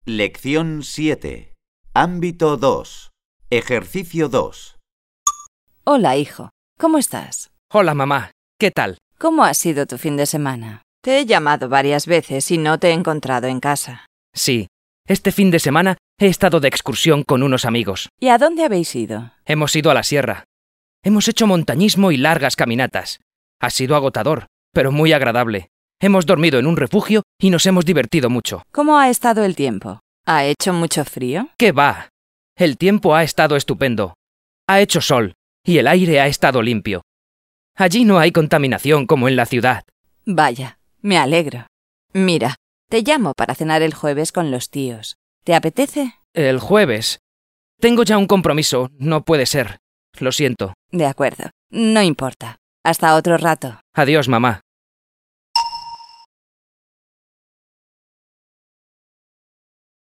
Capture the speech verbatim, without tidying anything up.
Lección siete. Ámbito dos. Ejercicio dos. Hola, hijo. ¿Cómo estás? Hola, mamá. ¿Qué tal? ¿Cómo ha sido tu fin de semana? Te he llamado varias veces y no te he encontrado en casa. Sí. Este fin de semana he estado de excursión con unos amigos. ¿Y a dónde habéis ido? Hemos ido a la sierra. Hemos hecho montañismo y largas caminatas. Ha sido agotador, pero muy agradable. Hemos dormido en un refugio y nos hemos divertido mucho. ¿Cómo ha estado el tiempo? ¿Ha hecho mucho frío? ¿Qué va? El tiempo ha estado estupendo. Ha hecho sol y el aire ha estado limpio. Allí no hay contaminación como en la ciudad. Vaya, me alegro. Mira, te llamo para cenar el jueves con los tíos. ¿Te apetece? El jueves. Tengo ya un compromiso. No puede ser. Lo siento. De acuerdo. No importa. Hasta otro rato. Adiós, mamá.